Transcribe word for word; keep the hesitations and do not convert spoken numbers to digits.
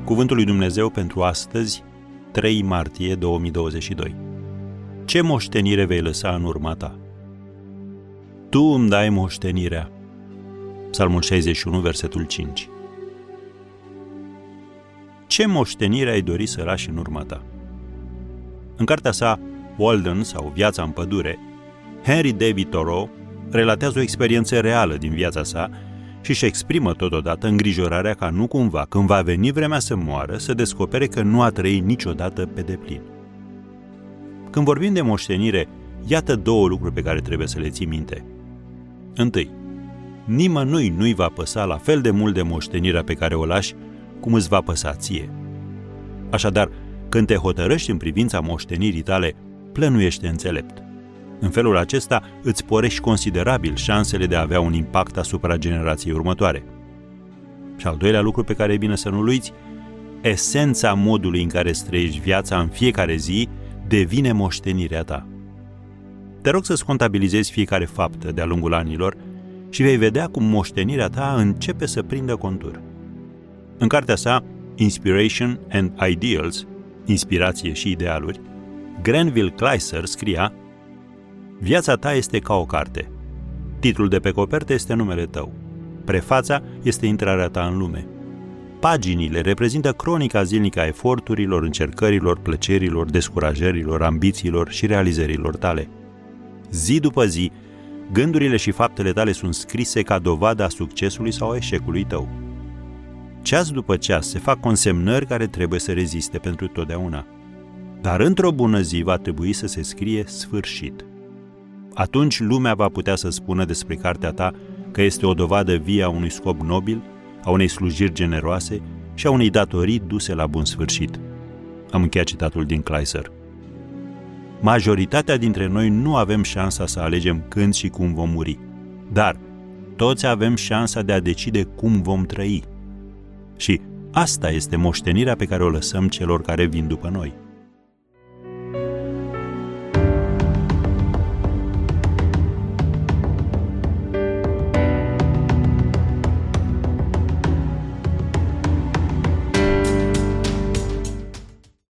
Cuvântul lui Dumnezeu pentru astăzi, trei martie două mii douăzeci și doi. Ce moștenire vei lăsa în urma ta? Tu îmi dai moștenirea. Psalmul șaizeci și unu, versetul cinci. Ce moștenire ai dori să lași în urma ta? În cartea sa Walden sau Viața în pădure, Henry David Thoreau relatează o experiență reală din viața sa și își exprimă totodată îngrijorarea ca nu cumva, când va veni vremea să moară, să descopere că nu a trăit niciodată pe deplin. Când vorbim de moștenire, iată două lucruri pe care trebuie să le ții minte. Întâi, nimănui nu-i va păsa la fel de mult de moștenirea pe care o lași cum îți va păsa ție. Așadar, când te hotărăști în privința moștenirii tale, plănuiește înțelept. În felul acesta îți sporești considerabil șansele de a avea un impact asupra generației următoare. Și al doilea lucru pe care e bine să nu-l uiți, esența modului în care îți trăiești viața în fiecare zi devine moștenirea ta. Te rog să-ți contabilizezi fiecare faptă de-a lungul anilor și vei vedea cum moștenirea ta începe să prindă contur. În cartea sa Inspiration and Ideals, Inspirație și idealuri, Granville Kleiser scria: viața ta este ca o carte. Titlul de pe copertă este numele tău. Prefața este intrarea ta în lume. Paginile reprezintă cronica zilnică a eforturilor, încercărilor, plăcerilor, descurajărilor, ambițiilor și realizărilor tale. Zi după zi, gândurile și faptele tale sunt scrise ca dovadă a succesului sau a eșecului tău. Ceas după ceas se fac consemnări care trebuie să reziste pentru totdeauna. Dar într-o bună zi va trebui să se scrie sfârșit. Atunci lumea va putea să spună despre cartea ta că este o dovadă vie a unui scop nobil, a unei slujiri generoase și a unei datorii duse la bun sfârșit. Am încheiat citatul din Kleiser. Majoritatea dintre noi nu avem șansa să alegem când și cum vom muri, dar toți avem șansa de a decide cum vom trăi. Și asta este moștenirea pe care o lăsăm celor care vin după noi.